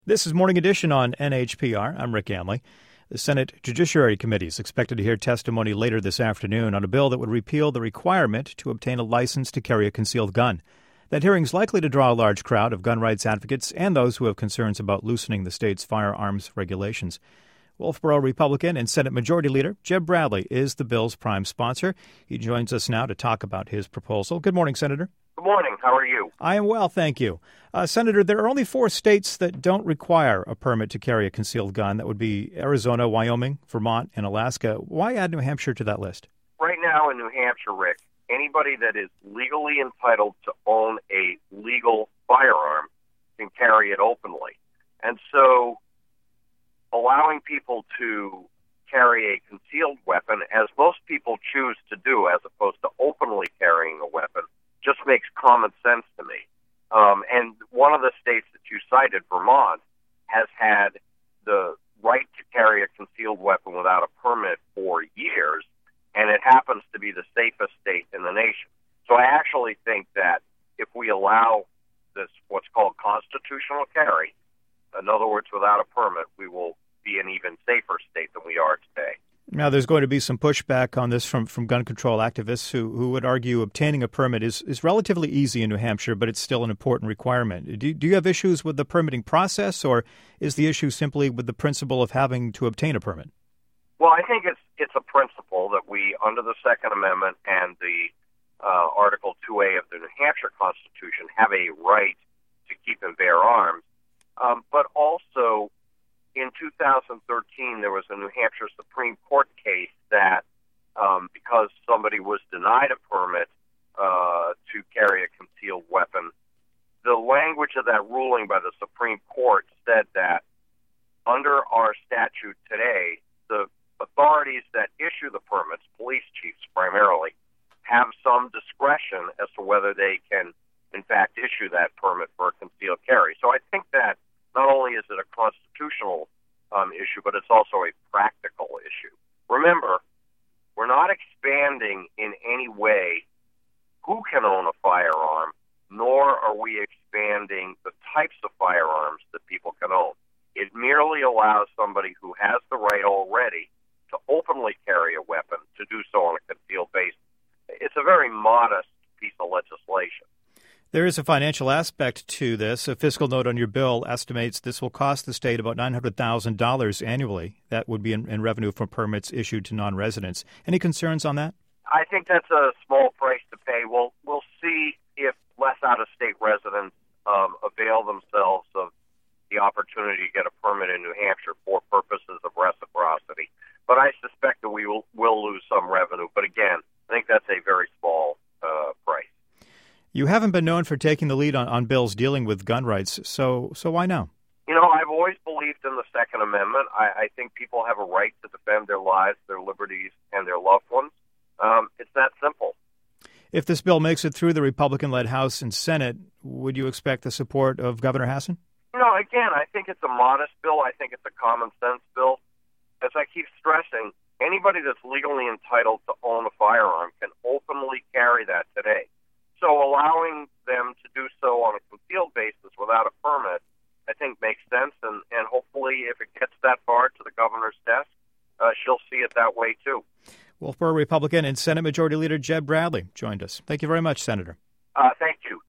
This is Morning Edition on NHPR. I'm Rick Amley. The Senate Judiciary Committee is expected to hear testimony later this afternoon on a bill that would repeal the requirement to obtain a license to carry a concealed gun. That hearing is likely to draw a large crowd of gun rights advocates and those who have concerns about loosening the state's firearms regulations. Wolfboro Republican and Senate Majority Leader Jeb Bradley is the bill's prime sponsor. He joins us now to talk about his proposal. Good morning, Senator. Good morning. How are you? I am well, thank you. Senator, there are only 4 states that don't require a permit to carry a concealed gun. That would be Arizona, Wyoming, Vermont, and Alaska. Why add New Hampshire to that list? Right now in New Hampshire, Rick, anybody that is legally entitled to own a legal firearm can carry it openly. And so allowing people to carry a concealed weapon, as most people choose to do, as opposed to openly carrying a weapon, just makes common sense to me. And one of the states that you cited, Vermont, has had the right to carry a concealed weapon without a permit for years, and it happens to be the safest state in the nation. So I actually think that if we allow this, what's called constitutional carry, in other words, without a permit, we will be an even safer state than we are today. Now, there's going to be some pushback on this from gun control activists who would argue obtaining a permit is relatively easy in New Hampshire, but it's still an important requirement. Do you have issues with the permitting process, or is the issue simply with the principle of having to obtain a permit? Well, I think it's a principle that we, under the Second Amendment and the Article 2A of the New Hampshire Constitution, have a right to keep and bear arms, but also in 2013, there was a New Hampshire Supreme Court case that because somebody was denied a permit to carry a concealed weapon, the language of that ruling by the Supreme Court said that under our statute today, the authorities that issue the permits, police chiefs primarily, have some discretion as to whether they can, in fact, issue that permit for a concealed carry. So I think that not only is it a constitutional issue, but it's also a practical issue. Remember, we're not expanding in any way who can own a firearm, nor are we expanding the types of firearms that people can own. It merely allows somebody who has the right already to openly carry a weapon to do so on a concealed basis. It's a very modest piece of legislation. There is a financial aspect to this. A fiscal note on your bill estimates this will cost the state about $900,000 annually. That would be in revenue from permits issued to non-residents. Any concerns on that? I think that's a small price to pay. We'll see if less out-of-state residents avail themselves of the opportunity to get a permit in New Hampshire for purposes of reciprocity. But I suspect that we will lose some revenue. But again, I think that's a very small price. You haven't been known for taking the lead on bills dealing with gun rights, so why now? You know, I've always believed in the Second Amendment. I think people have a right to defend their lives, their liberties, and their loved ones. It's that simple. If this bill makes it through the Republican-led House and Senate, would you expect the support of Governor Hassan? No, again, I think it's a modest bill. I think it's a common-sense bill. As I keep stressing, anybody that's legally entitled to own a firearm can openly carry that today. So allowing them to do so on a concealed basis without a permit, I think makes sense. And hopefully if it gets that far to the governor's desk, she'll see it that way too. Wolfboro Republican and Senate Majority Leader Jeb Bradley joined us. Thank you very much, Senator. Thank